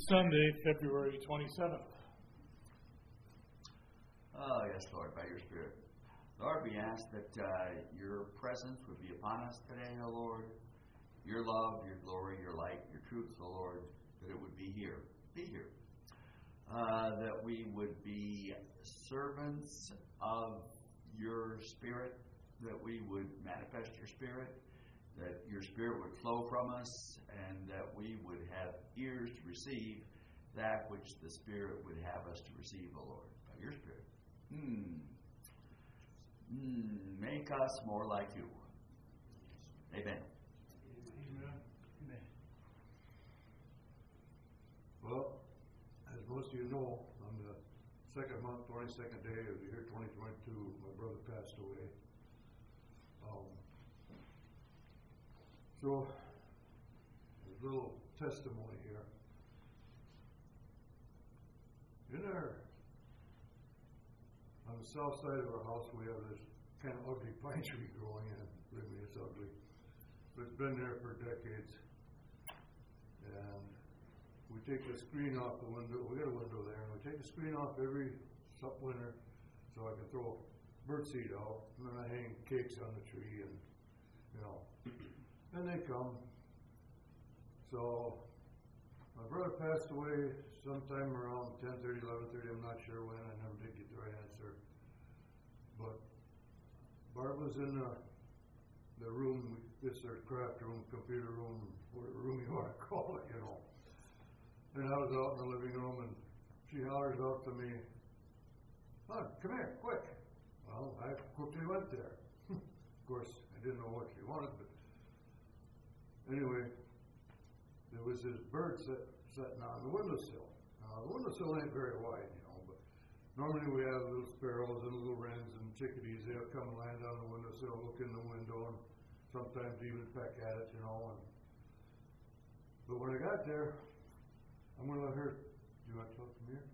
Sunday, February 27th. Oh, yes, Lord, by your Spirit. Lord, we ask that your presence would be upon us today, O Lord. Your love, your glory, your light, your truth, O Lord, that it would be here. Be here. That we would be servants of your Spirit, that we would manifest your Spirit, that your Spirit would flow from us, and that we would have ears to receive that which the Spirit would have us to receive, O Lord, by your Spirit. Make us more like you. Amen. Amen. Well, as most of you know, on the second month, 22nd day of the year 2022, my brother passed away. So, a little testimony here. On the south side of our house, we have this kind of ugly pine tree growing in. Believe me, it's ugly. But it's been there for decades. And we take the screen off the window. We got a window there, and we take the screen off every winter so I can throw birdseed out. And then I hang cakes on the tree, and and they come. So my brother passed away sometime around 10:30, 11:30. I'm not sure when. I never did get the right answer. But Barb was in the room, this is our craft room, computer room, whatever room you want to call it, And I was out in the living room, and she hollers out to me, "Hon, come here, quick." Well, I quickly went there. Of course, I didn't know what she wanted, but anyway, there was this bird sitting on the windowsill. The windowsill ain't very wide, but normally we have little sparrows and little wrens and chickadees. They'll come and land on the windowsill, look in the window, and sometimes even peck at it, But when I got there, I'm going to let her. Do you want to talk to me?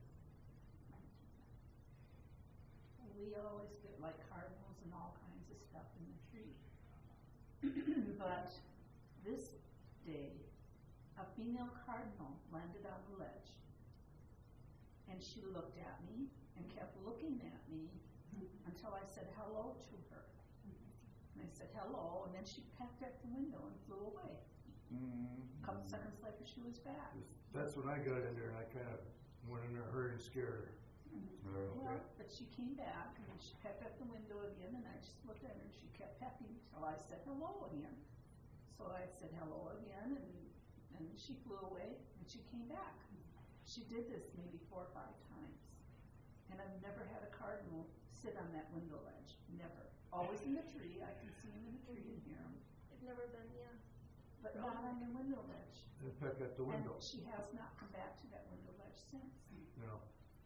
We always get like cardinals and all kinds of stuff in the tree. But this day, a female cardinal landed on the ledge, and she looked at me and kept looking at me until I said hello to her. And I said hello, and then she pecked at the window and flew away. A couple seconds later, she was back. That's when I got in there, and I kind of went in a hurry and scared her. Well, but she came back, and she pecked at the window again, and I just looked at her, and she kept pecking until I said hello again. So I said hello again, and she flew away, and she came back. She did this maybe 4 or 5 times. And I've never had a cardinal sit on that window ledge. Never. Always in the tree. I can see him in the tree and hear him. I've never been, But not on the window ledge. And peck at the window. And she has not come back to that window ledge since. No.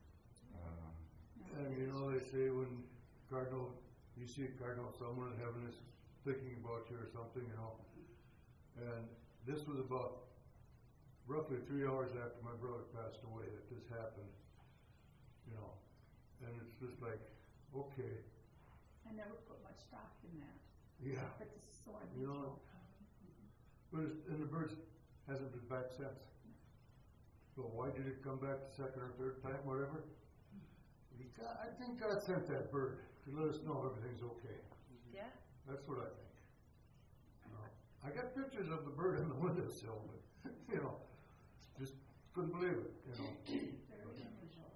And they say when you see a cardinal, someone in heaven is thinking about you or something, And this was about roughly 3 hours after my brother passed away that this happened, And it's just like, okay. I never put much stock in that. Yeah. But this is so unusual. And the bird hasn't been back since. So why did it come back the second or third time, whatever? I think God sent that bird to let us know everything's okay. Yeah. That's what I think. I got pictures of the bird in the windowsill, but just couldn't believe it. Very unusual.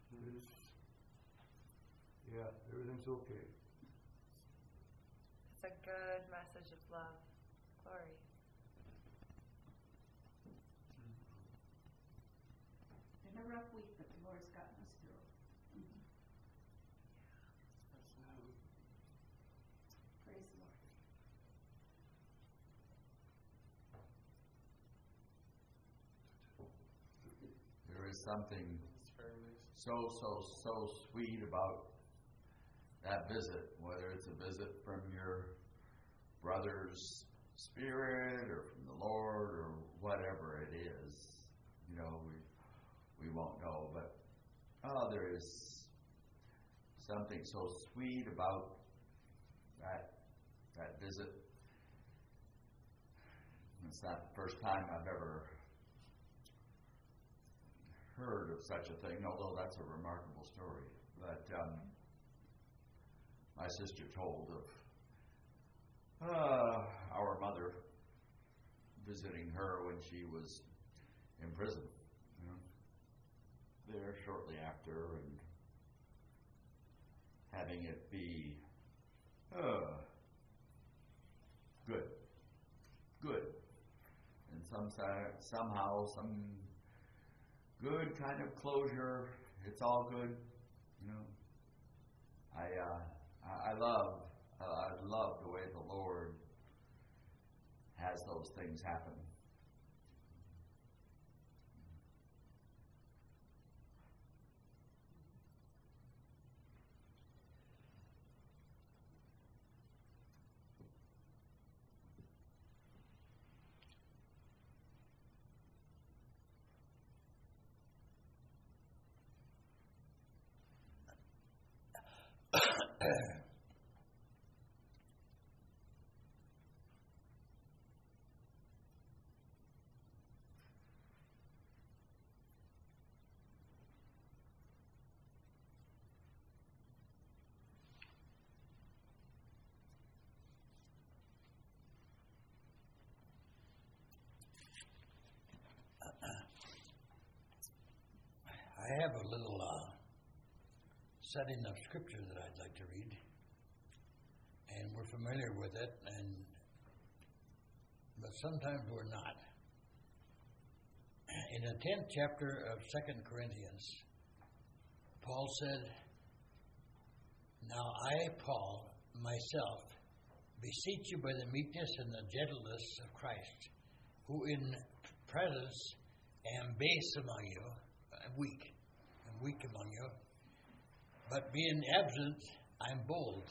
Yeah, everything's okay. It's a good message of love. Glory. Been a rough week, but the Lord's gotten us through. Praise the Lord. There is something so sweet about that visit, whether it's a visit from your brother's spirit or from the Lord or whatever it is. We won't know, but there is something so sweet about that visit. It's not the first time I've ever heard of such a thing, although that's a remarkable story. But my sister told of our mother visiting her when she was in prison, there shortly after, and having it be good, and somehow some good kind of closure. It's all good, I love the way the Lord has those things happen. I have a little setting of scripture that I'd like to read, and we're familiar with it, but sometimes we're not. In the 10th chapter of 2 Corinthians, Paul said, "Now I, Paul, myself, beseech you by the meekness and the gentleness of Christ, who in presence am base among you, weak among you, but being absent, I'm bold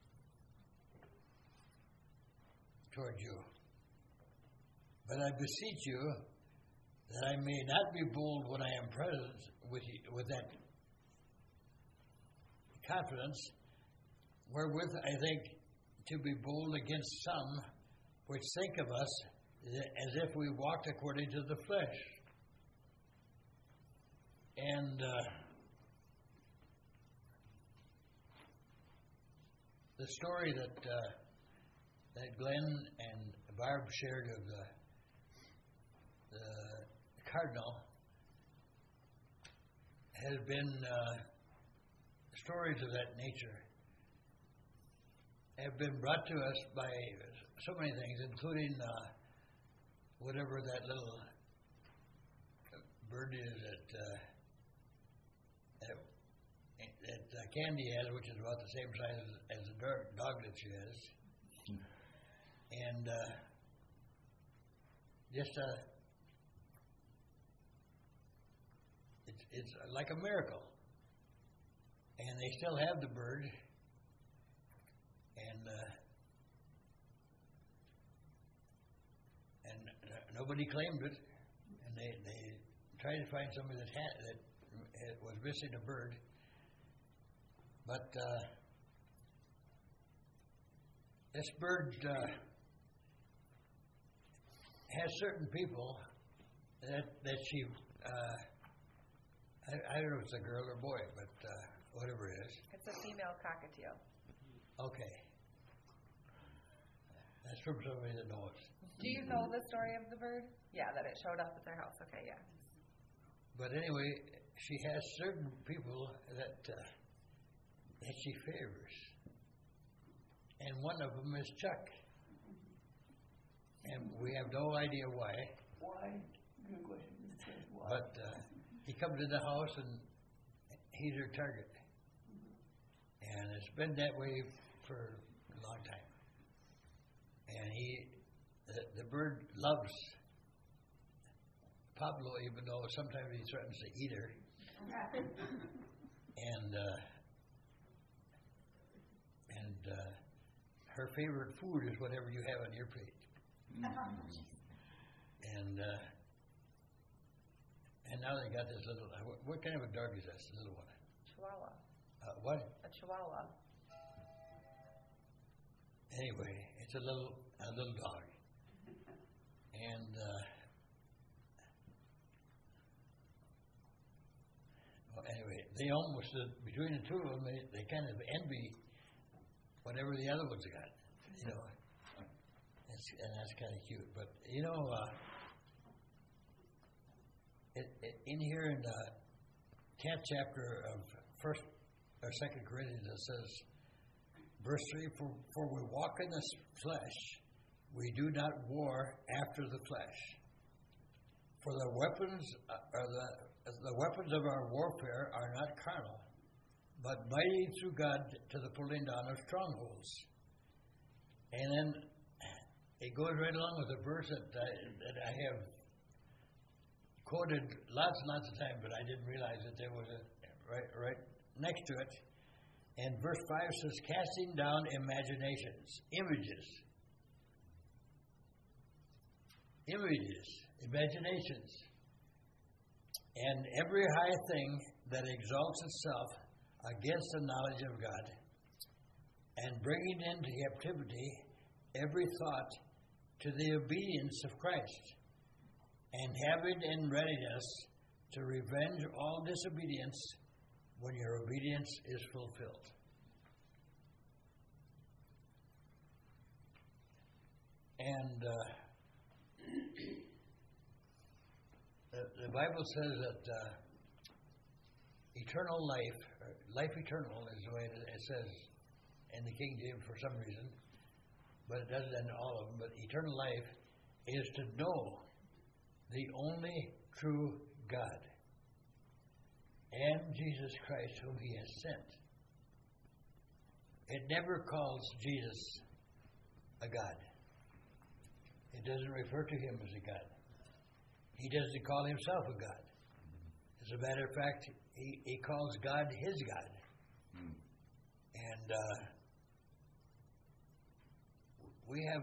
toward you. But I beseech you that I may not be bold when I am present with you, with that confidence, wherewith I think to be bold against some which think of us as if we walked according to the flesh." And the story that Glenn and Barb shared of the cardinal has been stories of that nature have been brought to us by so many things, including whatever that little bird is that Candy has, which is about the same size as the dog that she has. And it's like a miracle. And they still have the bird. And nobody claimed it. And they tried to find somebody that was missing a bird. But this bird has certain people that she, I don't know if it's a girl or boy, but whatever it is. It's a female cockatiel. Okay. That's from somebody that knows. Do you know the story of the bird? Yeah, that it showed up at their house. Okay, yeah. But anyway, she has certain people that she favors. And one of them is Chuck. And we have no idea why. Why? Good question. Why? But he comes in the house and he's her target. And it's been that way for a long time. And the bird loves Pablo, even though sometimes he threatens to eat her. And her favorite food is whatever you have on your plate. And now they got this little. What kind of a dog is this? This little one? Chihuahua. What? A chihuahua. Anyway, it's a little dog. And they almost, between the two of them, they kind of envy whatever the other one's got, you know. And that's kind of cute. But, you know, in here in the 10th chapter of 1st or 2nd Corinthians, it says, verse 3, for we walk in the flesh, we do not war after the flesh. For the weapons of our warfare are not carnal, but mighty through God to the pulling down of strongholds. And then it goes right along with a verse that I have quoted lots and lots of times, but I didn't realize that there was a right next to it. And verse 5 says, casting down imaginations, imaginations, and every high thing that exalts itself against the knowledge of God, and bringing into captivity every thought to the obedience of Christ, and having in readiness to revenge all disobedience when your obedience is fulfilled. And the Bible says that eternal life eternal is the way it says in the King James for some reason, but it doesn't in all of them. But eternal life is to know the only true God and Jesus Christ whom He has sent. It never calls Jesus a God. It doesn't refer to Him as a God. He doesn't call Himself a God. As a matter of fact, He calls God His God. And we have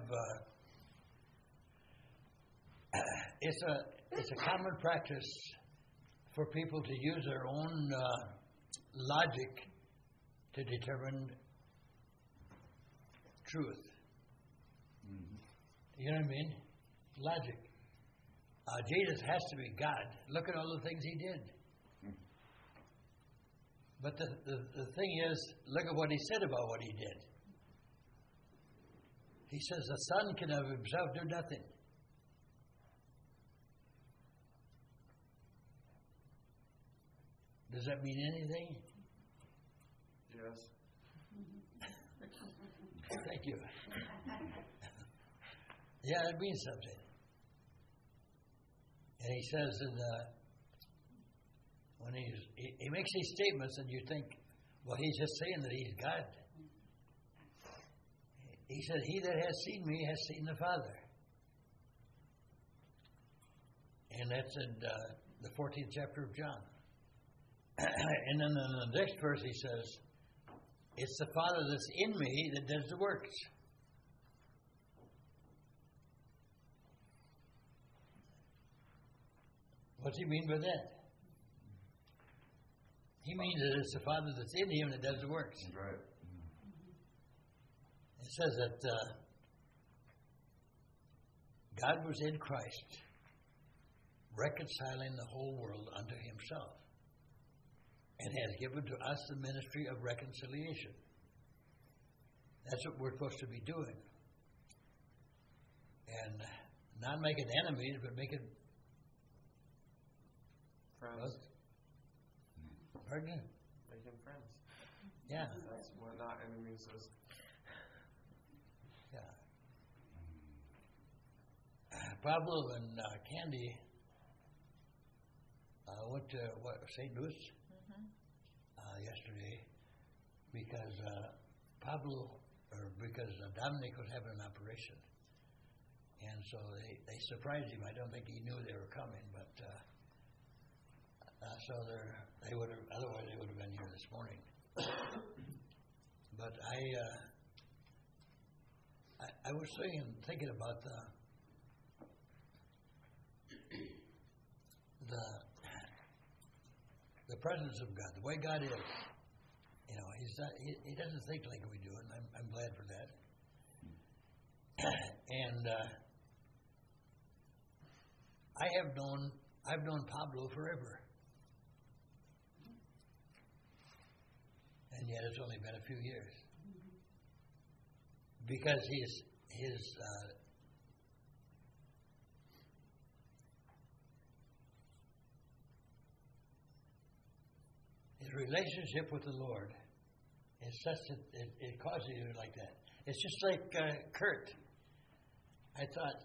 it's a common practice for people to use their own logic to determine truth. You know what I mean? Logic. Jesus has to be God. Look at all the things He did. But the thing is, look at what He said about what He did. He says the Son can of Himself do nothing. Does that mean anything? Yes. Thank you. Yeah, it means something. And He says when he makes these statements, and you think, well, He's just saying that He's God. He said, he that has seen me has seen the Father. And that's in the 14th chapter of John. And then in the next verse He says, it's the Father that's in me that does the works. What's He mean by that? He means that it's the Father that's in Him that does the works. That's right. It says that God was in Christ, reconciling the whole world unto Himself, and has given to us the ministry of reconciliation. That's what we're supposed to be doing. And not making enemies, but making Friends. Pardon? Making friends. Yeah. That's what not enemies is. Yeah. Pablo and Candy went to St. Louis yesterday because Dominic was having an operation, and so they surprised him. I don't think he knew they were coming, but so they would have. Otherwise, they would have been here this morning. But I was thinking about the presence of God, the way God is. You know, He doesn't think like we do, and I'm glad for that. And I've known Pablo forever. And yet it's only been a few years. Because his relationship with the Lord is such that it causes you like that. It's just like Kurt. I thought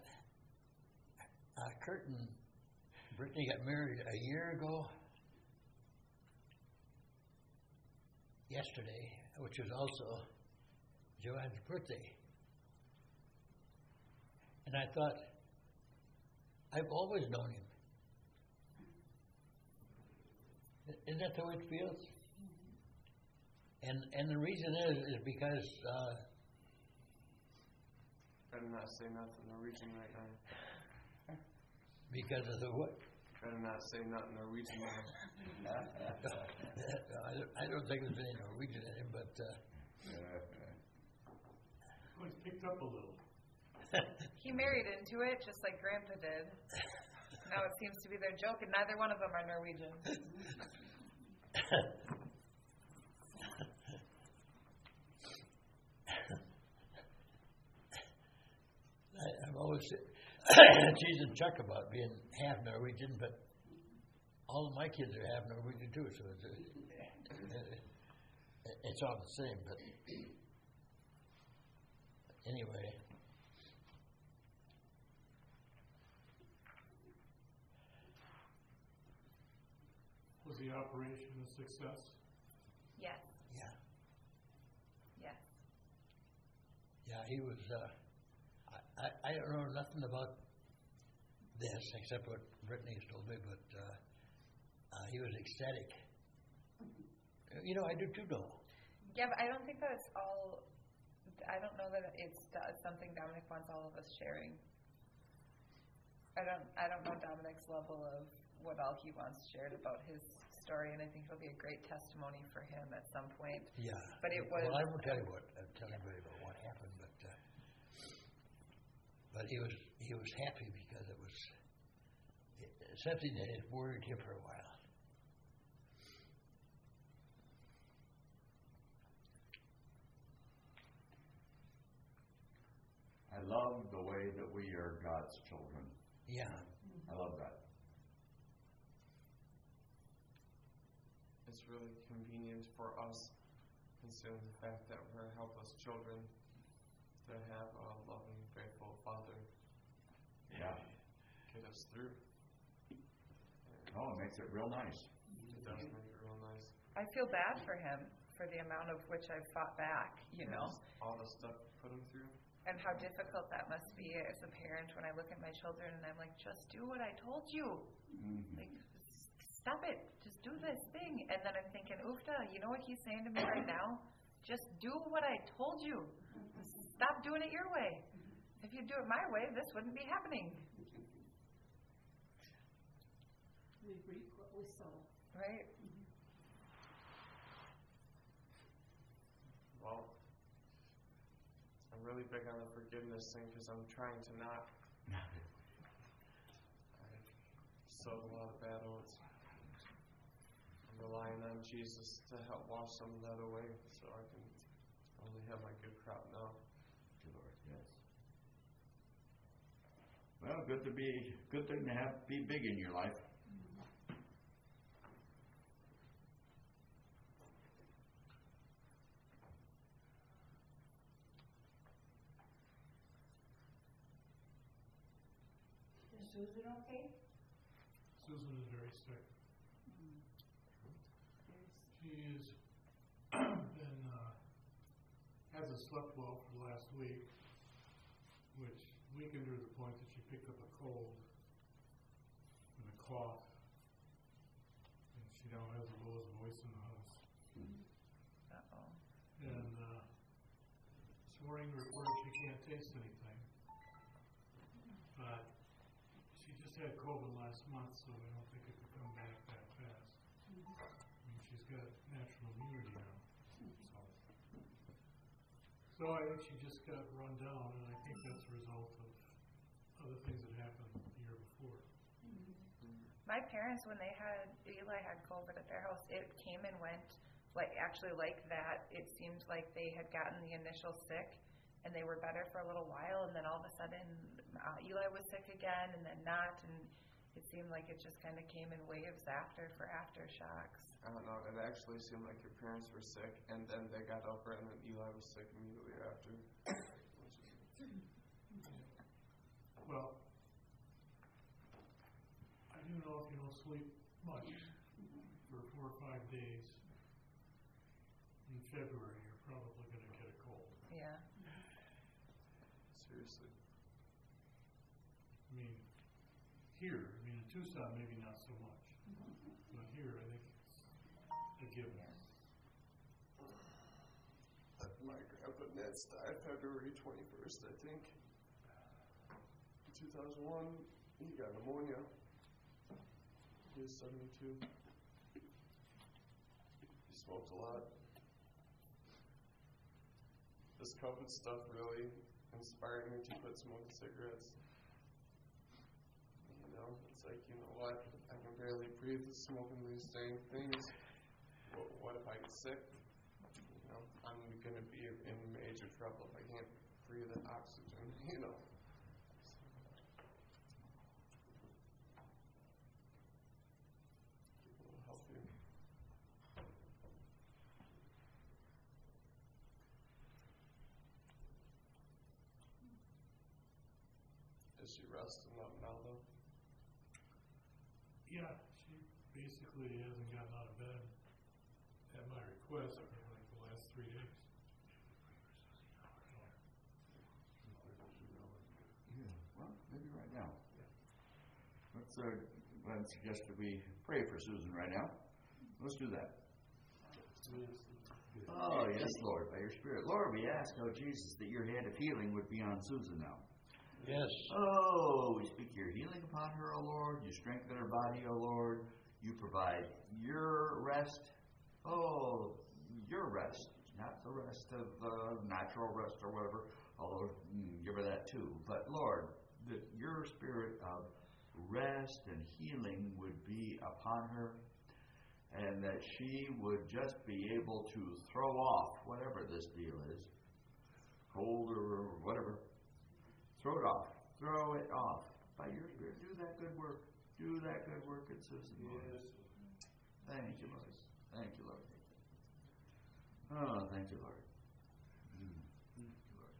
Kurt and Brittany got married a year ago yesterday, which was also Joanne's birthday. And I thought, I've always known him. Isn't that the way it feels? And the reason is because Better not say nothing Norwegian right now. because of the what? Better not say nothing Norwegian now. I don't think there's any Norwegian in him, but Oh, he's picked up a little. He married into it, just like Grandpa did. Now it seems to be their joke, and neither one of them are Norwegian. I've always teasing Chuck about being half Norwegian, but all of my kids are half Norwegian too, so it's all the same. But anyway, Was the operation a success? Yes. yeah, Yes. he was. I don't know nothing about this except what Brittany's told me, but he was ecstatic. I do too, though. Yeah, but I don't think that it's all. I don't know that it's something Dominic wants all of us sharing. I don't know Dominic's level of what all he wants shared about his story, and I think it'll be a great testimony for him at some point. Yeah. But it was. Well, I won't tell anybody about what happened, but he was happy because it was something that had worried him for a while. I love the way that we are God's children. Yeah. I love that. It's really convenient for us, considering the fact that we're helpless children, to have a loving, faithful Father Yeah. get us through. Oh, it makes it real nice. It does make it real nice. I feel bad for him for the amount of which I've fought back, All the stuff you put him through. and how difficult that must be as a parent when I look at my children and I'm like, just do what I told you. Mm-hmm. Like, stop it. Just do this thing. And then I'm thinking, Ufta, you know what he's saying to me right now? Just do what I told you. Stop doing it your way. If you do it my way, this wouldn't be happening. We reap what we sow. Right? Well, I'm really big on the forgiveness thing because I'm trying to not. I sowed a lot of bad oats. I'm relying on Jesus to help wash some of that away so I can only have my good crop now. Good Lord, yes. Well, good thing to be big in your life. Is Susan okay? Susan is very sick. She's been, hasn't slept well for the last week, which weakened her to the point that she picked up a cold and a cough. And she now has the lowest voice in the house. Uh-oh. And this morning reported she can't taste anything. But she just had COVID last month, so I don't think it could come back that fast. I mean, she's got natural immunity now. So I think she just got run down, and I think that's a result of other things that happened the year before. My parents, when Eli had COVID at their house, it came and went like that, it seemed like they had gotten the initial sick and they were better for a little while, and then all of a sudden Eli was sick again, and then not, and it seemed like it just kind of came in waves for aftershocks. I don't know. It actually seemed like your parents were sick, and then they got over it, and then Eli was sick immediately after. Well, I do know if you don't sleep much for 4 or 5 days in February, you're probably going to get a cold. Yeah. Seriously. I mean, here, in Tucson, maybe not so much. But here, I think it's a given. My grandpa Ned's died February 21st, I think. 2001, he got pneumonia. He was 72. He smoked a lot. This COVID stuff really inspired me to quit smoking cigarettes. It's like, you know what? I can barely breathe smoking these dang things. What if I get sick? I'm going to be in major trouble if I can't breathe that oxygen, Keep a little healthier. Is she resting up now, though? Yeah, she basically hasn't gotten out of bed at my request for like the last 3 days. Yeah, well, maybe right now. Let's suggest that we pray for Susan right now. Let's do that. Oh, yes, Lord, by your Spirit. Lord, we ask, oh Jesus, that your hand of healing would be on Susan now. Yes. Oh, we speak your healing upon her, O Lord. You strengthen her body, O Lord. You provide your rest. Oh, your rest. Not the rest of natural rest or whatever, although give her that too. But Lord, that your spirit of rest and healing would be upon her, and that she would just be able to throw off whatever this deal is, cold or whatever. Throw it off. Throw it off. By your Spirit, do that good work. Do that good work at Susan, Lord. Yes. Thank you, Lord. Thank you, Lord. Oh, thank you, Lord. Thank you, Lord.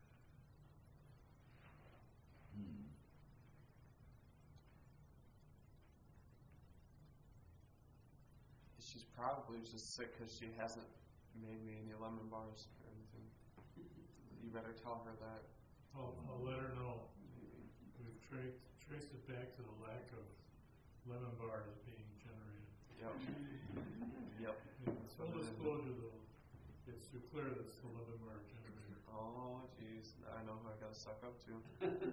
She's probably just sick because she hasn't made me any lemon bars or anything. You better tell her that. I'll let her know. We've traced it back to the lack of lemon bars being generated. Yep. Full disclosure, though, it's too clear that it's the lemon bar generator. Oh, jeez. I know who I got to suck up to.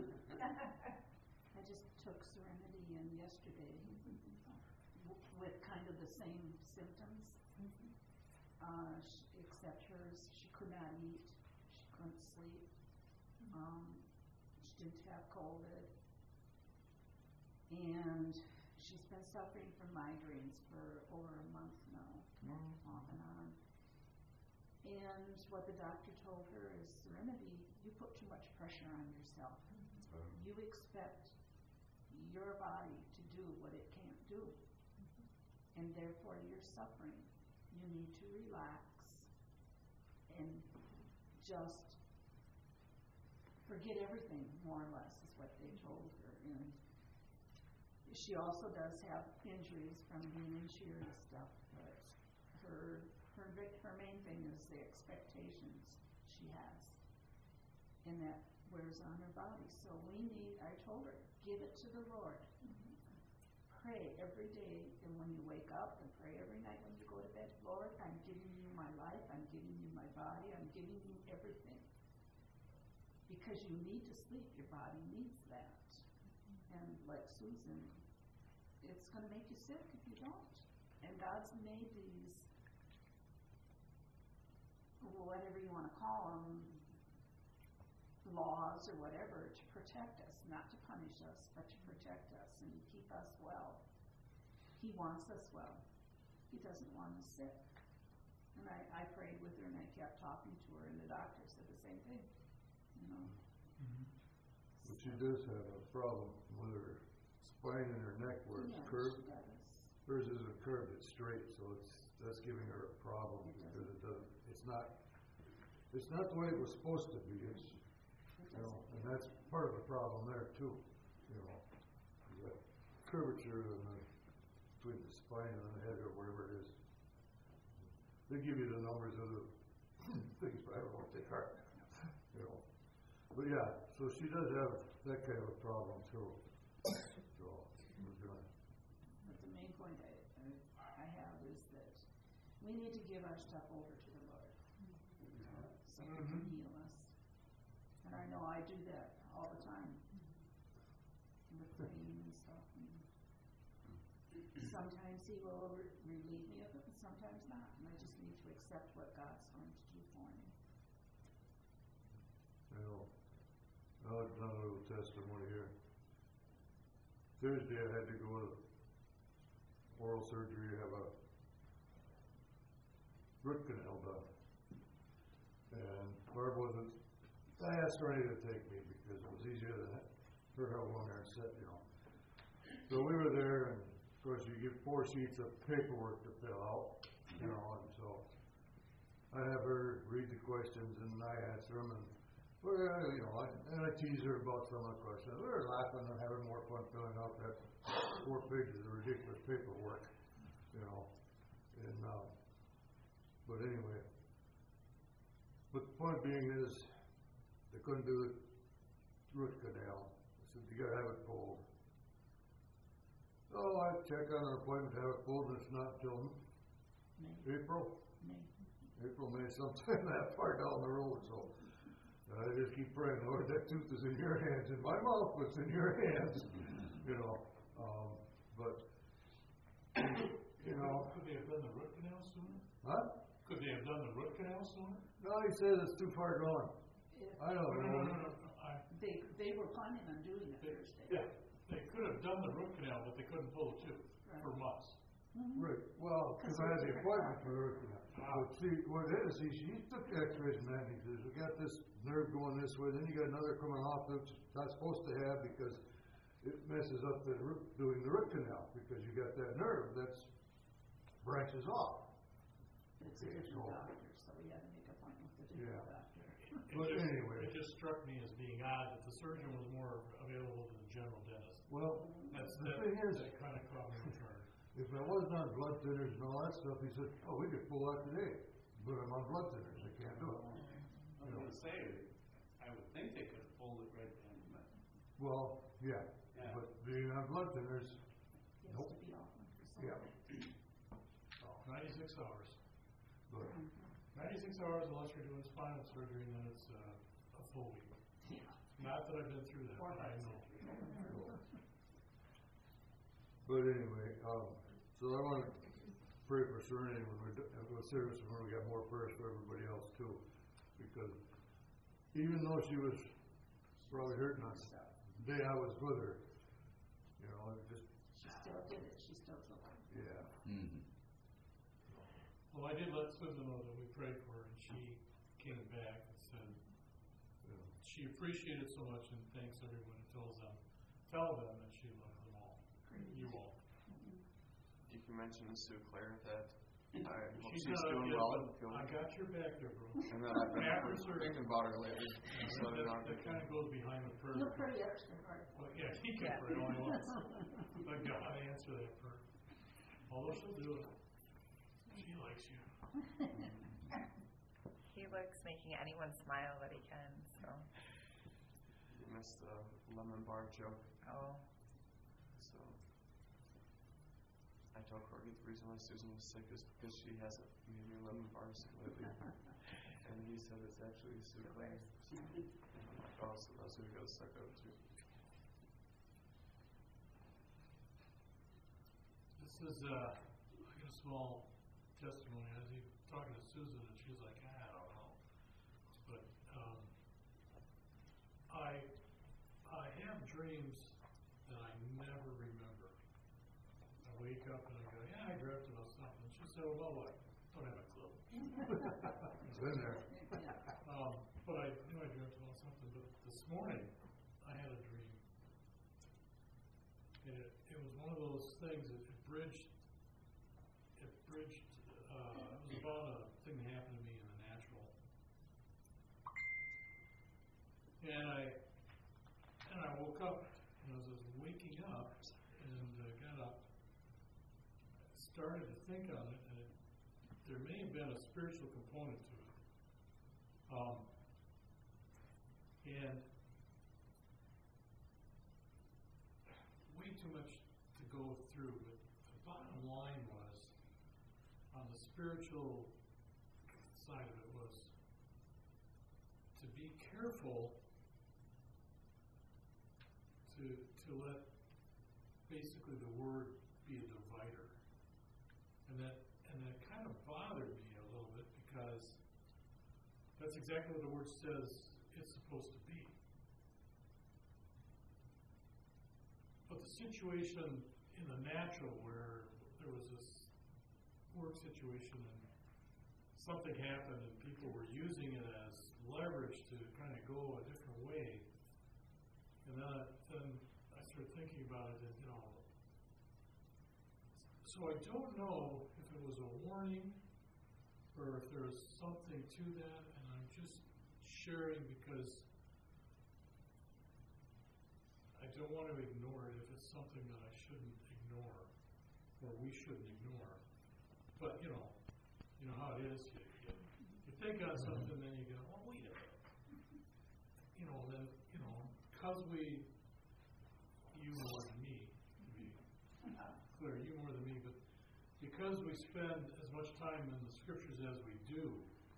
I just took Serenity in yesterday with kind of the same symptoms, except hers. She could not eat. She couldn't sleep. She didn't have COVID, and she's been suffering from migraines for over a month now, off and on. And what the doctor told her is, Serenity, you put too much pressure on yourself. You expect your body to do what it can't do, and therefore you're suffering. You need to relax and just forget everything, more or less, is what they told her. And she also does have injuries from being in cheer and stuff, but her main thing is the expectations she has, and that wears on her body. So I told her, give it to the Lord. Pray every day, and when you wake up, and pray every night when you go to bed. Lord, I'm giving you my life, I'm giving you my body, I'm giving you everything. Because you need to sleep, your body needs that. And like Susan, it's going to make you sick if you don't. And God's made these, whatever you want to call them, laws or whatever, to protect us, not to punish us, but to protect us and keep us well. He wants us well. He doesn't want us sick. And I prayed with her and I kept talking to her, and the doctor said the same thing, you know. But she does have a problem with her spine and her neck where it's Yeah, curved. she does. Hers isn't curved, it's straight, so that's giving her a problem It because it's not the way it was supposed to be. It's, It you know, doesn't. and that's part of the problem there too, you know. The curvature between the spine and the head or wherever it is. They give you the numbers of the things, but I don't know what they are, you know. But yeah, so she does have that kind of a problem too. So, we're gonna, But the main point I have is that we need to give our stuff over to the Lord. So He can heal us. And I know I do that all the time. With pain and stuff. And sometimes He will relieve me of it, and sometimes not. And I just need to accept what God's going to do for me. you know, another little testimony here. Thursday I had to go to oral surgery, have a root canal done. And Barb wasn't, I asked Ronnie to take me because it was easier than her to go in there and sit, you know. So we were there, and of course you get 4 sheets of paperwork to fill out, you know, and so I have her read the questions and I answer them, and you know, and I tease her about some of the questions. We were laughing and having more fun filling out that 4 pages of ridiculous paperwork, you know. And but anyway, but the point being is, they couldn't do the root canal. I said, you gotta have it pulled. So I check on an appointment to have it pulled, and it's not until April, May, sometime that far down the road. So I just keep praying, Lord, that tooth is in your hands, and my mouth was in your hands, you know. But you know, Could they have done the root canal sooner? huh? Could they have done the root canal sooner? No, he says it's too far gone. I don't know. No. They were planning on doing it Thursday. Yeah, they could have done the root canal, but they couldn't pull the tooth for months. Right. Well, because I had the appointment for the root canal. But see, what it is, she took the X-rays and that, and he says, we got this nerve going this way, then you got another coming off that's not supposed to have because it messes up the root, doing the root canal, because you got that nerve that's branches off. It's a different doctor, so we had to make an appointment with a different doctor. But anyway. It just struck me as being odd that the surgeon was more available than the general dentist. Well, The thing is, that kind of caught me off guard. if I wasn't on blood thinners and all that stuff, he said, oh, we could pull that today. But I'm on blood thinners, I can't do it. I was going to say, I would think they could have pulled it right then, but Well, yeah. But being on blood thinners, He has to be off one for some. yeah. 96 hours. But 96 hours unless you're doing spinal surgery, and then it's a full week. Not that I've been through that, but I know. But anyway, so I want to pray for Serenity when we go service, and when we got more prayers for everybody else too, because even though she was probably hurting on the day I was with her, you know, it just She still did it. She still took it. yeah. Mm-hmm. Well, I did let Susan know that we prayed for her, and she came back and said she appreciated so much and thanks everyone and tell them that she loves them all. You all. You can mention to Sue Claire that I hope She's she's not doing yet, well. but I got your back there, bro. And then I've been After surgery. thinking about her lately. So did I. That kind of goes behind the prayer. He'll pray extra hard. Well, yeah, he can pray all he wants. But God answer that prayer. Although she'll do it. She likes you. He likes making anyone smile that he can, so. You missed the lemon bar joke. Oh. So I told Courtney the reason why Susan was sick is because she hasn't made me lemon bars lately. And he said it's actually Sue Claire. Oh, so that's who he got stuck up to. This is, I got a small testimony. I was talking to Susan, and she was like, I don't know. But I have dreams that I never remember. I wake up and I go, yeah, I dreamt about something. And she said, well, about what? Don't have a clue. It's in there. But I knew I dreamt about something. But this morning, I had a dream. And it was one of those things that it bridged, it was about a thing that happened to me in the natural. And I woke up, and as I was waking up, and got up, started to think on it, and there may have been a spiritual component to it. And way too much to go through, but the bottom line was, on the spiritual side of it, was to be careful to let basically the word be a divider. And that kind of bothered me a little bit, because that's exactly what the word says it's supposed to be. But the situation in the natural, where there was this work situation and something happened and people were using it as leverage to kind of go a different way, and then I started thinking about it, and so I don't know if it was a warning or if there was something to that, and I'm just sharing because I don't want to ignore it if it's something that I shouldn't ignore or we shouldn't ignore. But you know how it is. You think on something, then you go, well, wait a minute. Because you more than me, to be clear, you more than me, but because we spend as much time in the scriptures as we do,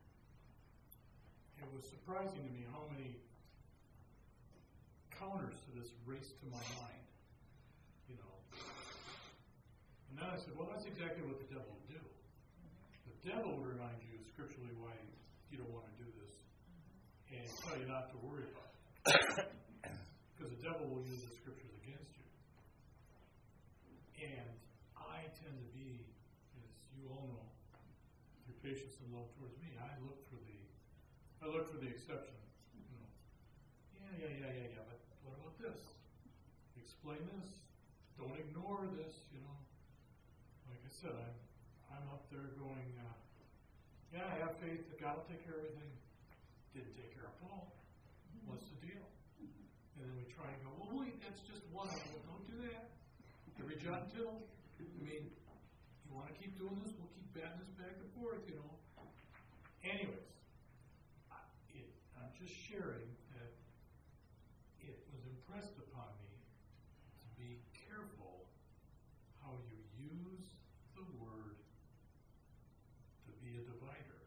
it was surprising to me how many counters to this race to my mind. And then I said, well, that's exactly what the devil will do. The devil will remind you scripturally why you don't want to do this and tell you not to worry about it. Because the devil will use the scriptures against you. And I tend to be, as you all know, through patience and love towards me, I look for the exception. Yeah, but what about this? Explain this. Don't ignore this, Like I said, I'm up there going, I have faith that God will take care of everything. Didn't take care of Paul. What's the deal? And then we try and go, well, wait, that's just one. Well, don't do that. Every jot and tittle. You want to keep doing this? We'll keep batting this back and forth, Anyways, I'm just sharing that it was impressed upon me to be careful how you use the word to be a divider.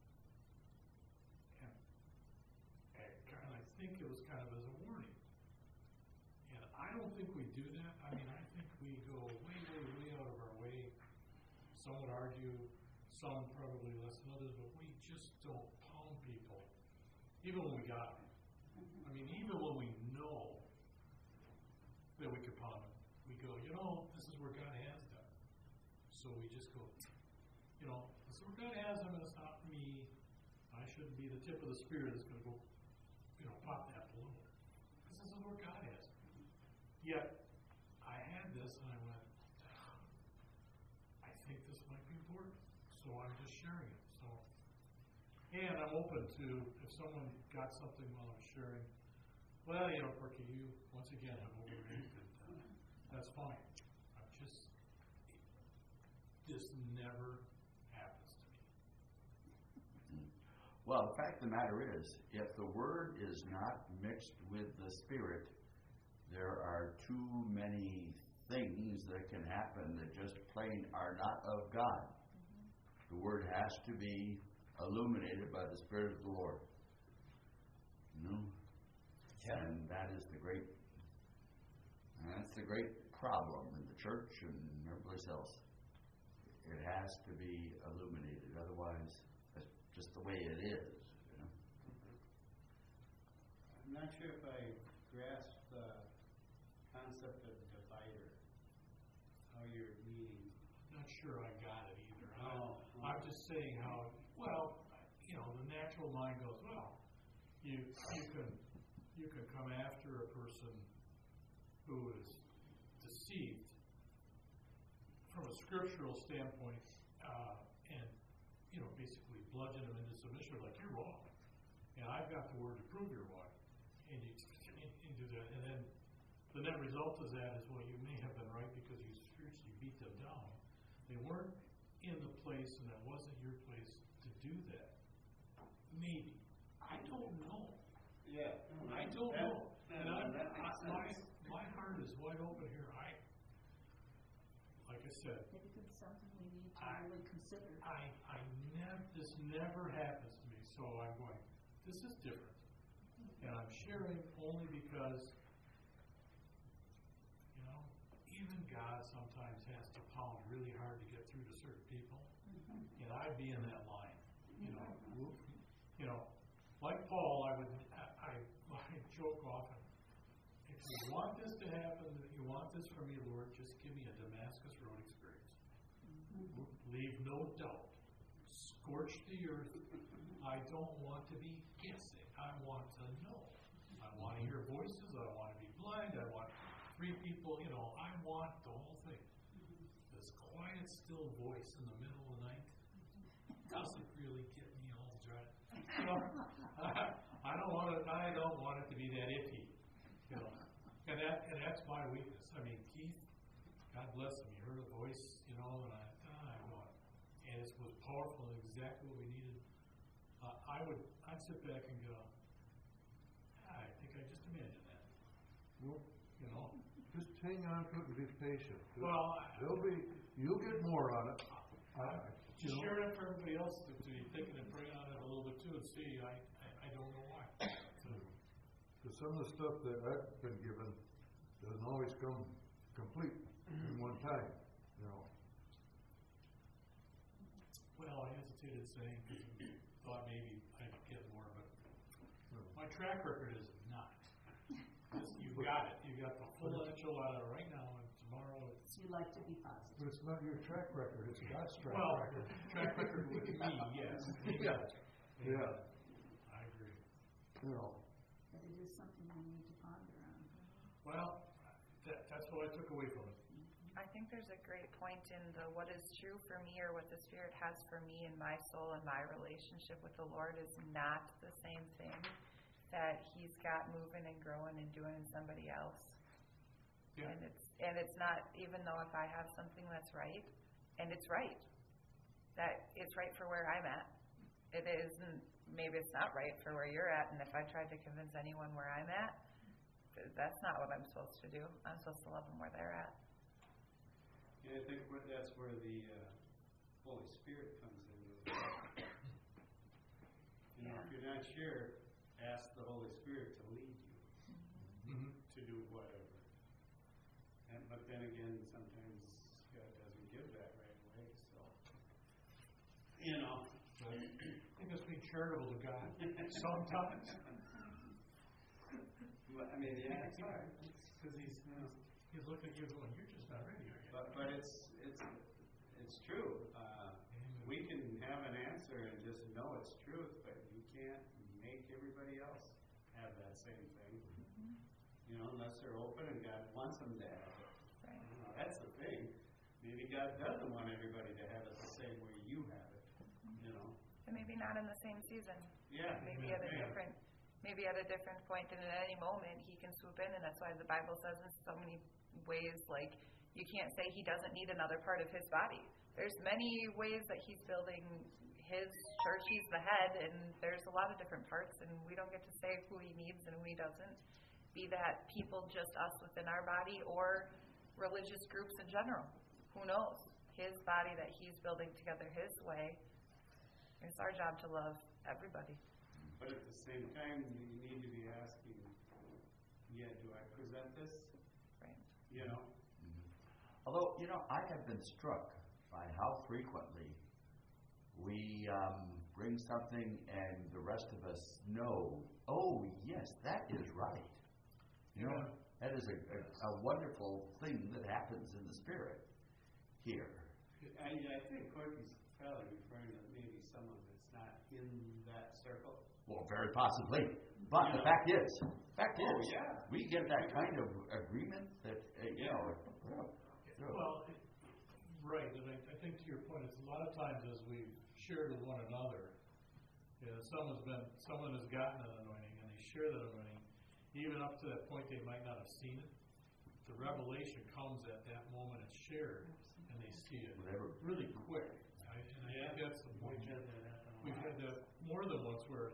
And I think it was kind of as a warning. And I don't think we do that. I think we go way, way, way out of our way. Some would argue, some probably less than others, but we just don't pound people. Even when we got them. Even when we know that we could pound them, we go, this is where God has them. So we just go, this is where God has them, and it's not me. I shouldn't be the tip of the spear that's going to go, pop that balloon. Because this is where God has them. Yet, I had this, and I went, I think this might be important. So I'm just sharing it. And I'm open to, if someone got something while I'm sharing, well, Porky, you, once again, have overrated it. That's fine. This never happens to me. Well, the fact of the matter is, if the Word is not mixed with the Spirit, there are too many things that can happen that just plain are not of God. The Word has to be illuminated by the Spirit of the Lord. Yeah. And that's the great problem in the church and everyplace else. It has to be illuminated. Otherwise, that's just the way it is. I'm not sure if I grasp the concept of divider, how you're meaning. I'm not sure I got it either. Oh. I'm just saying how Well, you know, the natural mind goes, well, you can come after a person who is deceived from a scriptural standpoint, and you know, basically bludgeon them into submission, like you're wrong, and I've got the word to prove you're wrong, and you do that, and then the net result of that is, well, you may have been right because you spiritually beat them down. They weren't in the place, and that wasn't your place to do that. Maybe. I don't know. Yeah. I don't know. And That makes sense. my heart is wide open here. Like I said, Maybe it's something we need to really consider. This never happens to me, so I'm going, this is different. And I'm sharing only because, you know, even God sometimes has to pound really hard to get through to certain people. And I'd be in that line, you know. You know, like Paul, I joke often, if you want this to happen, if you want this from me, Lord, just give me a Damascus Road experience. Leave no doubt. Scorch the earth. I don't want to be guessing. I want to know. I want to hear voices. I want to be blind. I want 3 people, you know, I want the whole thing. This quiet, still voice in the middle of the night doesn't really get me all dry. You know, I don't want it to be that icky. You know, and that's my weakness. I mean, Keith, God bless him. He heard a voice, you know, and I'm going, and it was powerful and exactly what we needed. I'd sit back and go, I think I just imagined that. Well, You know. just hang on to it and be patient. Well, You'll get more on it. just share it for everybody else to be thinking and praying on it a little bit too, and see. I don't know why. Because some of the stuff that I've been given doesn't always come complete in one time, you know. Well, I hesitated saying because I thought maybe I'd get more, but my track record is not. You got it. You got the full enchilada right now, and tomorrow it's. You like to be positive. But it's not your track record, it's God's track Well, record. track record with me, yes. Yeah. I agree. You know, But it is something we need to ponder on. Well, that's what I took away from it. I think there's a great point in the what is true for me or what the Spirit has for me in my soul and my relationship with the Lord is not the same thing that He's got moving and growing and doing in somebody else. Yeah. And it's not, even though if I have something that's right, and it's right, that it's right for where I'm at. It isn't, maybe it's not right for where you're at, and if I tried to convince anyone where I'm at, that's not what I'm supposed to do. I'm supposed to love them where they're at. Yeah, I think that's where the Holy Spirit comes into it. You know, if you're not sure, ask the Holy Spirit to lead you to do whatever. But then again, sometimes God doesn't give that right away. So, you know, I think it's being charitable to God sometimes. I mean, yeah, it's hard because He's looking at you going, you're just not ready, are you? But it's true. We can have an answer and just know it's truth, but you can't make everybody else have that same thing. You know, unless they're open and God wants them to have it. Right. You know, that's the thing. Maybe God doesn't want everybody to have it the same way you have it. You know. And maybe not in the same season. Yeah. Maybe at a different point, and at any moment He can swoop in, and that's why the Bible says in so many ways, like, you can't say He doesn't need another part of His body. There's many ways that He's building His church. He's the head, and there's a lot of different parts, and we don't get to say who He needs and who He doesn't. Be that people, just us within our body, or religious groups in general. Who knows? His body that He's building together His way. It's our job to love everybody. But at the same time, you need to be asking, yeah, do I present this? Right. You know? Although, you know, I have been struck by how frequently we bring something and the rest of us know, oh, yes, that is right. You know, that is a wonderful thing that happens in the Spirit here. I think Courtney's probably referring to maybe some of it's not in that circle? Well, very possibly. But the fact is, yeah. we get that kind of agreement that, Well, right, and I think to your point, it's a lot of times as we've shared with one another, someone has gotten an anointing and they share that anointing, even up to that point they might not have seen it. The revelation comes at that moment it's shared, and they see it really quick. And I think that's the point. We've had that more than once where,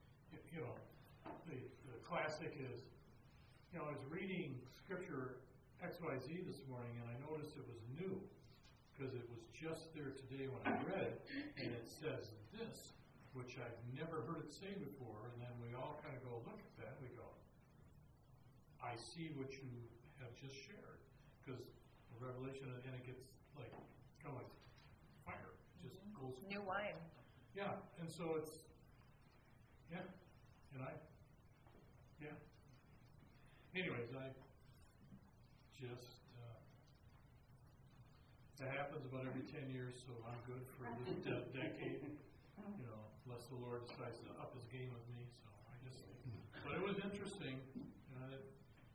the classic is, I was reading scripture XYZ this morning, and I noticed it was new because it was just there today when I read it, and it says this, which I've never heard it say before, and then we all kind of go look at that, and we go, I see what you have just shared, because the revelation, and it gets like kind of like fire, it just goes New wine. Yeah, and so it's anyways, I just that happens about every 10 years, so I'm good for this decade, unless the Lord decides to up his game with me. So but it was interesting, and the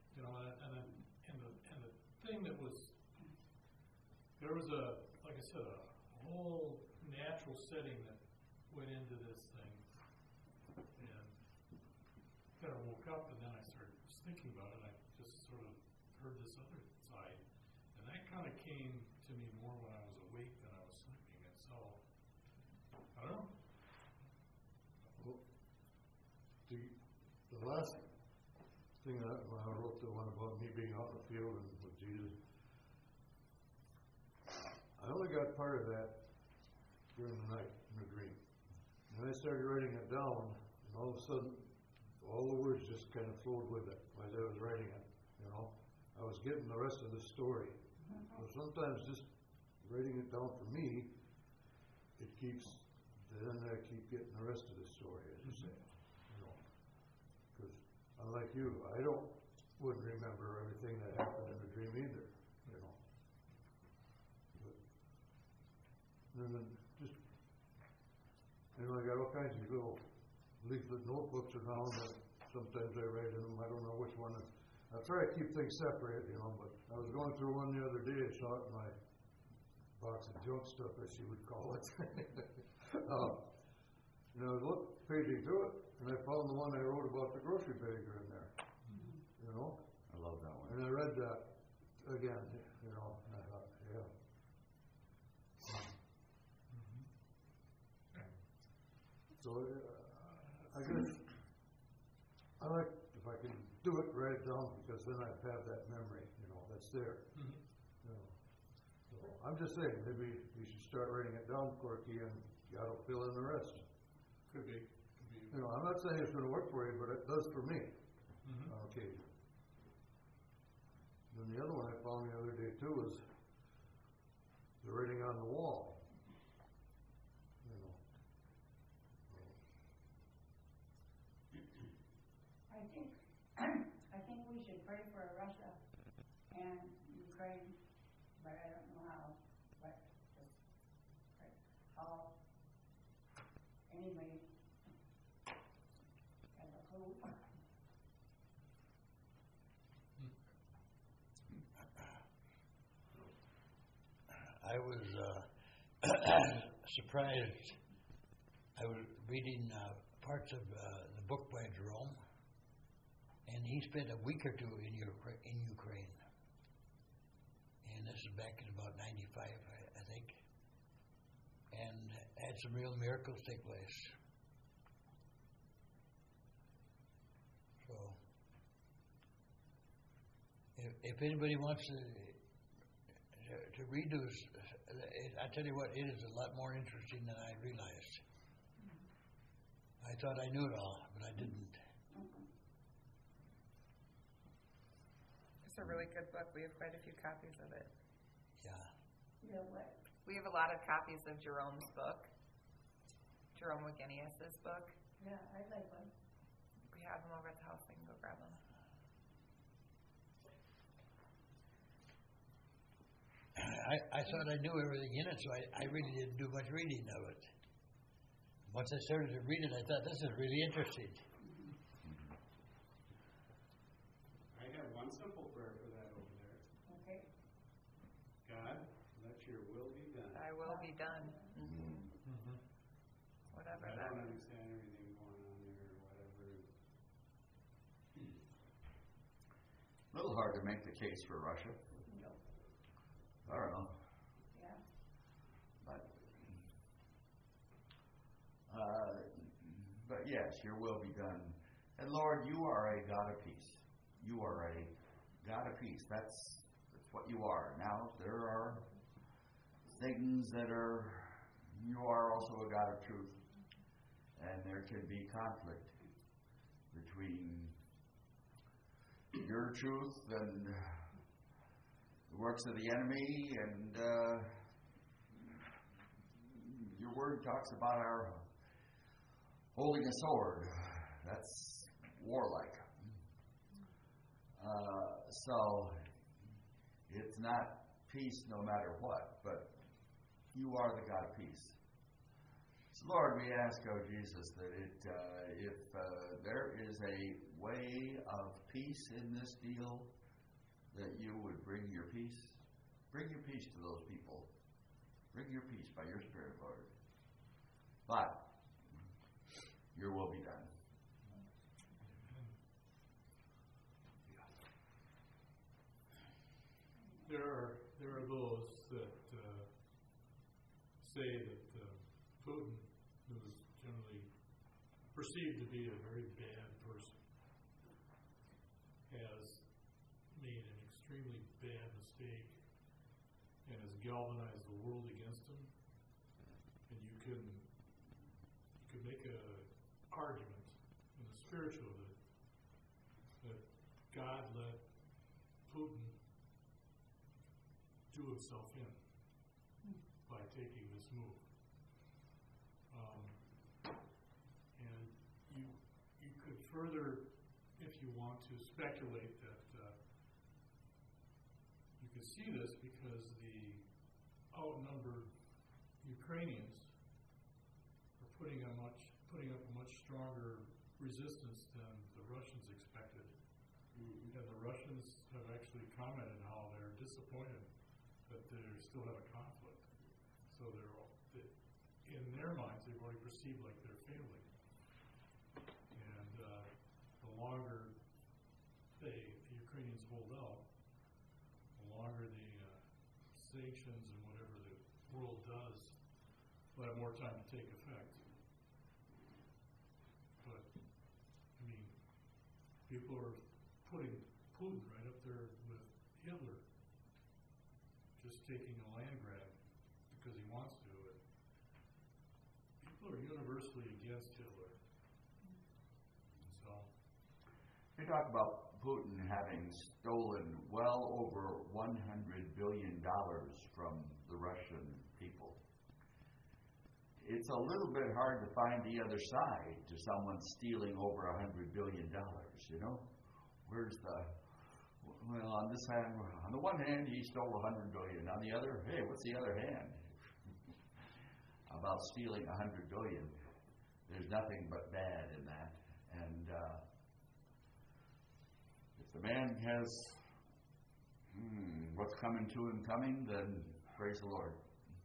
thing that was, there was like I said, a whole natural setting that went into this thing, and kind of woke up, and then I started thinking about it. I just sort of heard this other side, and that kind of came to me more when I was awake than I was sleeping. And so, I don't know. Well, the last thing that when I wrote the one about me being out in the field and with Jesus, I only got part of that during the night in a dream. And I started writing it down, and all of a sudden, all the words just kind of flowed with it as I was writing it. I was getting the rest of the story. So sometimes just writing it down for me, it keeps. Then I keep getting the rest of the story, as you say. Because unlike you, I wouldn't remember everything that happened in a dream either. And then I got all kinds of little leaflet notebooks around that sometimes I write in them. I don't know which one. I try to keep things separate, but I was going through one the other day. I saw it in my box of junk stuff, as you would call it. And I was paging through it, and I found the one I wrote about the grocery bagger in there. I love that one. And I read that again, and I thought, yeah. So I guess I like if I can do it, write it down, because then I have that memory, that's there. So I'm just saying, maybe you should start writing it down, Corky, and God will fill in the rest. Could be. I'm not saying it's going to work for you, but it does for me on occasion. Then the other one I found the other day too was the writing on the wall. I think we should pray for Russia and Ukraine, but I don't know how. But just pray. Anybody have a clue? I was surprised. I was reading parts of the book by Jerome, and he spent a week or two in Ukraine. And this is back in about 95, I think. And had some real miracles take place. So, if anybody wants to read those, I tell you what, it is a lot more interesting than I realized. I thought I knew it all, but I didn't. It's a really good book. We have quite a few copies of it. Yeah. You know what? We have a lot of copies of Jerome's book, Jerome Wagenius' book. Yeah, I'd like one. We have them over at the house. I can go grab them. I thought I knew everything in it, so I really didn't do much reading of it. once I started to read it, I thought, this is really interesting. I have one simple prayer for that over there. Okay. God, let your will be done. Thy will be done. Whatever I that don't is. understand everything going on there or whatever. A little hard to make the case for Russia. No. I don't know. Yeah. But yes, your will be done. And Lord, you are a God of peace. You are a God of peace. That's what you are. Now, there are things that you are also a God of truth. And there can be conflict between your truth and the works of the enemy, and your word talks about our holding a sword. That's warlike. So it's not peace no matter what, but you are the God of peace. So Lord, we ask, oh Jesus, that if there is a way of peace in this deal, that you would bring your peace. Bring your peace to those people. Bring your peace by your Spirit, Lord. But your will be done. There are those that say that Putin, who is generally perceived to be a very bad person, has made an extremely bad mistake and has galvanized the world against him. And you could make a argument in the spiritual that God let Putin do himself in by taking this move. And you could further, if you want to, speculate that you could see this because the outnumbered Ukrainians are putting up a much stronger resistance than the Russians expected. And the Russians have actually commented how they're disappointed that they still have a conflict. So in their minds, they've already perceived like they're failing. And the longer the Ukrainians hold out, the longer the sanctions and whatever the world does will have more time to take effect. But, I mean, people are putting Putin right up there with Hitler, just taking a land grab because he wants to. People are universally against Hitler. So You talk about Putin having stolen well over $100 billion from the Russian people. It's a little bit hard to find the other side to someone stealing over $100 billion, you know? Where's well, on this hand, on the one hand, he stole $100 billion. On the other, hey, what's the other hand? About stealing $100 billion. There's nothing but bad in that. And if the man has what's coming to him coming, then praise the Lord.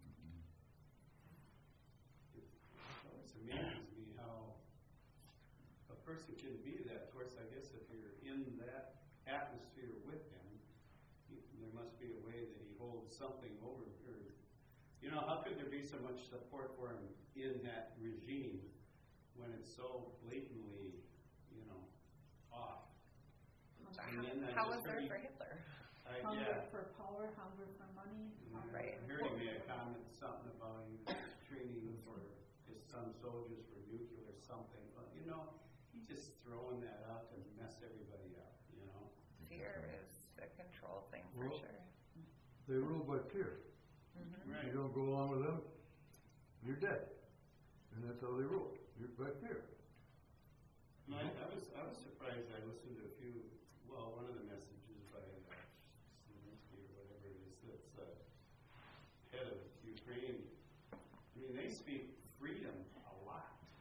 It always amazes me how a person can be that. Of course, I guess if you're in that atmosphere with him, there must be a way that he holds something over. Or, you know, how could there be so much support for him in that regime when it's so blatantly, you know, off? How was there for Hitler? Hunger for power, hunger for money. Right. I heard he made a comment, something about he was training for his son's soldiers for nuclear something. But, you know, he's just throwing that out to mess everybody up, you know. Fear is a control thing for sure. They rule by fear. Right. You don't go along with them, you're dead. And that's how they rule. You're by fear. No, I was surprised. I listened to one of the messages by Zelensky or whatever it is, that's the head of Ukraine. I mean, they speak freedom a lot.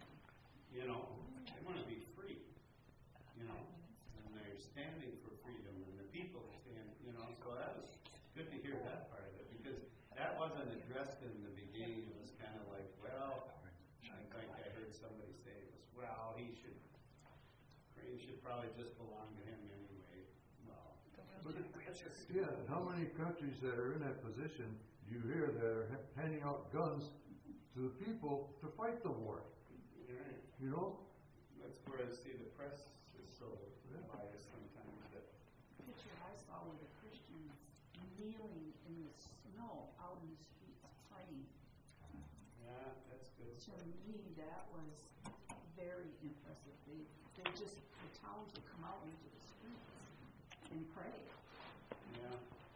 you know, they want to be free, you know, and they're standing for freedom, and the people are standing, you know. So that was good to hear that part of it, because that wasn't addressed in the beginning. It was kind of like, well, I think I heard somebody say it was, well, Ukraine should probably just belong to him anyway. Well, Yeah, and how many countries that are in that position do you hear that are handing out guns to the people to fight the war? right. You know? That's where I see the press is so biased sometimes. That Picture I saw with the Christians kneeling in the snow out in the streets fighting. yeah, that's good. To me, that was very impressive. The towns would come out into the streets and pray. Yeah.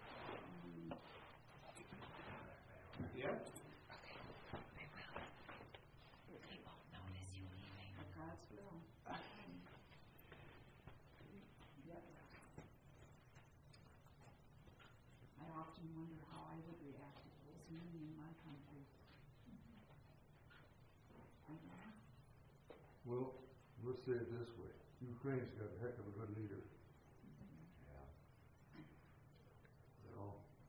Yep. For God's will. Yep. I often wonder how I would react if it was me in my country. Well, let's say it this way. Ukraine's got a heck of a good leader. You know?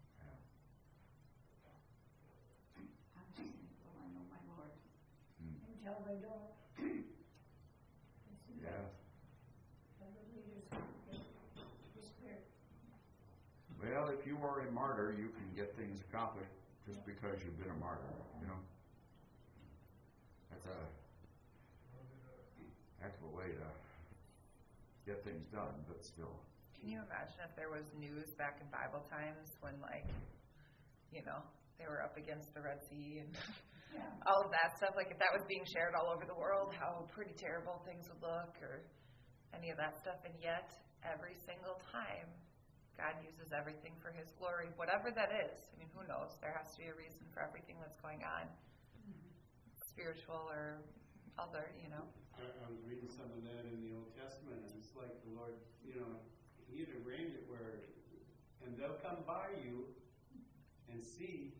I'm just thankful I know my Lord. Until they don't. Yeah. Other leaders get disappear. Well, if you are a martyr, you can get things accomplished just because you've been a martyr, you know? That's a way to get things done, but still. Can you imagine if there was news back in Bible times when, like, you know, they were up against the Red Sea and all of that stuff? Like, if that was being shared all over the world, how pretty terrible things would look, or any of that stuff. And yet, every single time, God uses everything for His glory, whatever that is. I mean, who knows? There has to be a reason for everything that's going on, spiritual or other, you know. I was reading some of that in the Old Testament, and it's like the Lord, you know, He'd arrange it where, and they'll come by you and see,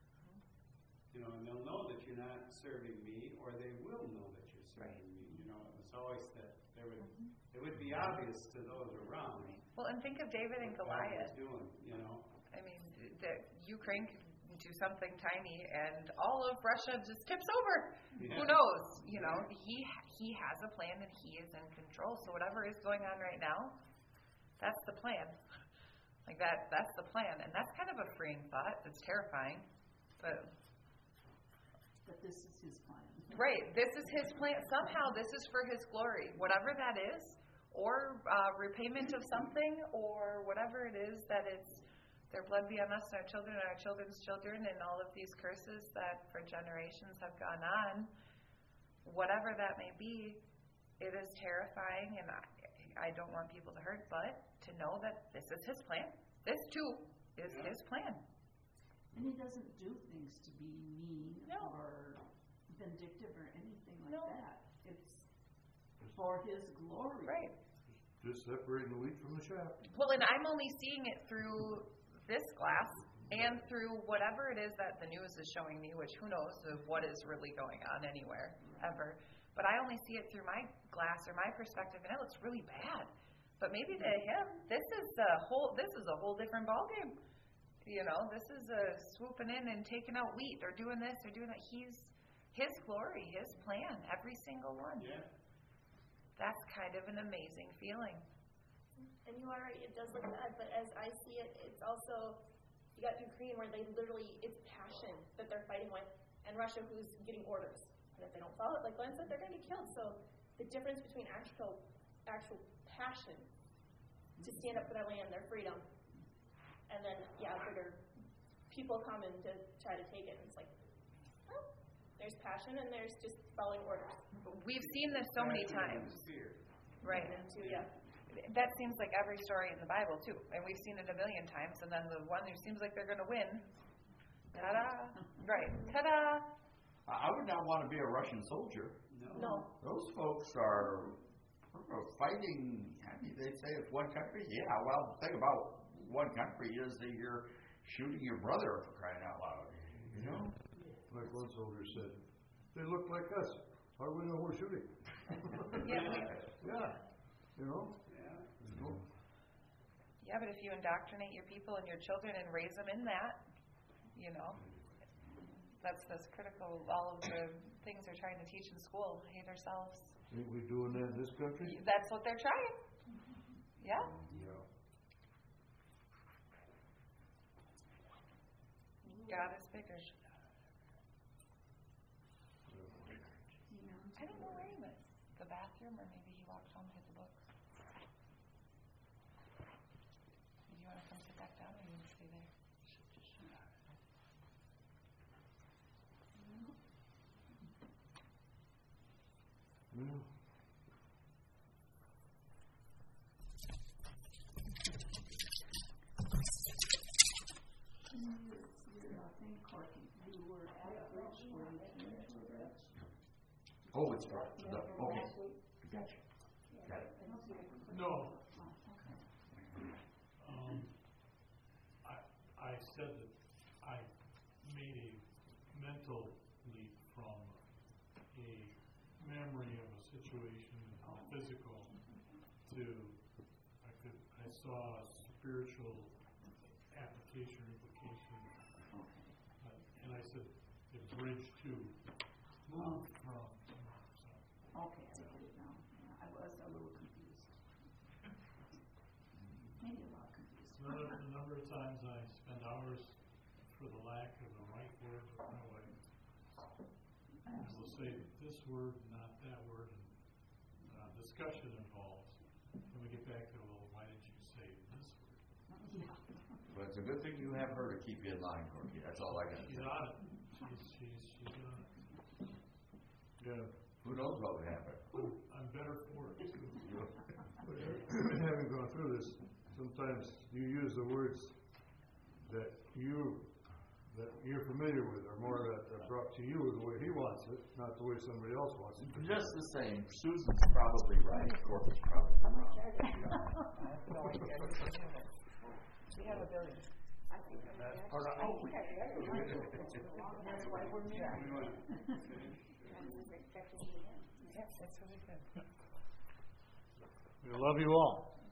you know, and they'll know that you're not serving me, or they will know that you're serving me. You know, it was always that it would be obvious to those around. Well, and think of David and Goliath. What God was doing, you know. I mean, Ukraine could do something tiny, and all of Russia just tips over. Yeah. Who knows? You know, he has a plan, and he is in control. So whatever is going on right now, that's the plan. Like that's the plan, and that's kind of a freeing thought. It's terrifying, but this is His plan. Right, this is His plan. Somehow, this is for His glory. Whatever that is, or repayment of something, or whatever it is that it's. Their blood be on us and our children's children, and all of these curses that for generations have gone on. Whatever that may be, it is terrifying, and I don't want people to hurt, but to know that this is His plan. This, too, is His plan. And He doesn't do things to be mean or vindictive or anything like that. It's for His glory. Right. Just separating the wheat from the chaff. Well, and I'm only seeing it through this glass and through whatever it is that the news is showing me, which who knows of what is really going on anywhere, ever. But I only see it through my glass or my perspective, and it looks really bad. But maybe to him, this is a whole different ballgame. You know, this is a swooping in and taking out wheat or doing this or doing that. He's His glory, His plan, every single one. Yeah. That's kind of an amazing feeling. And you are right, it does look bad, but as I see it, it's also, you got Ukraine where they literally, it's passion that they're fighting with, and Russia who's getting orders. And if they don't follow it, like Glenn said, they're going to get killed. So the difference between actual passion to stand up for their land, their freedom, and then, bigger people coming to try to take it. And it's like, well, there's passion and there's just following orders. We've seen this so many times. Right. And too, yeah. That seems like every story in the Bible, too. And we've seen it a million times. And then the one who seems like they're going to win, ta-da. Right. Ta-da. I would not want to be a Russian soldier. No. Those folks are fighting. I mean, they say it's one country. Yeah, well, the thing about one country is that you're shooting your brother, for crying out loud. You know? Like one soldier said, they look like us. How do we know we're shooting? Yeah, you know? Yeah, but if you indoctrinate your people and your children and raise them in that, that's critical. All of the things they're trying to teach in school, hate ourselves. Ain't we doing that in this country? That's what they're trying. Yeah. Yeah. God is bigger. I don't know where he went. The bathroom, or maybe he walked home to hit the books. Do you want to come sit back down, or you want to stay there? Yeah. Oh, it's okay. Gotcha. Got it. No. I said that I made a mental leap from a memory of a situation, physical, to I saw a spiritual application, implication, and I said the bridge to move from. Okay, I get it now. Yeah, I was a little confused. Maybe a lot confused. The number of times I spend hours for the lack of the right word with my wife. I will say this word, not that word, and discussion involves. Then we get back to, well, why did you say this word? Yeah. But it's a good thing you have her to keep you in line, Corky. That's all I got to She's say. on it. She's on it. Yeah. Who knows what would happen? I'm better for it, too. Having gone through this, sometimes you use the words that you're familiar with, or more that are brought to you the way he wants it, not the way somebody else wants it. Just the same. Susan's probably right. Corky's probably wrong. We have a billion. I think that's why we're married. Yes, it's really good. We love you all.